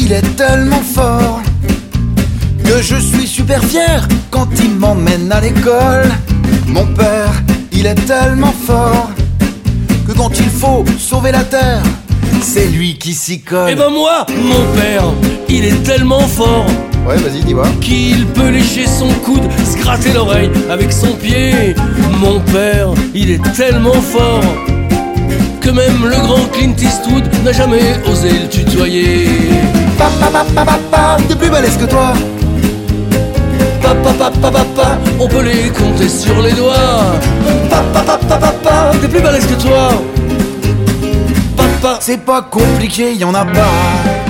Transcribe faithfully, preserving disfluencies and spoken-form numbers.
il est tellement fort que je suis super fier quand il m'emmène à l'école. Mon père, il est tellement fort que quand il faut sauver la terre, c'est lui qui s'y colle. Et ben moi, mon père, il est tellement fort. Ouais, vas-y, dis-moi. Qu'il peut lécher son coude, se gratter l'oreille avec son pied. Mon père, il est tellement fort que même le grand Clint Eastwood n'a jamais osé le tutoyer. Papa, papa, papa, t'es plus balèze que toi. Papa, papa, papa, on peut les compter sur les doigts. Papa, papa, papa, t'es plus balèze que toi. Papa, c'est pas compliqué, y'en a pas.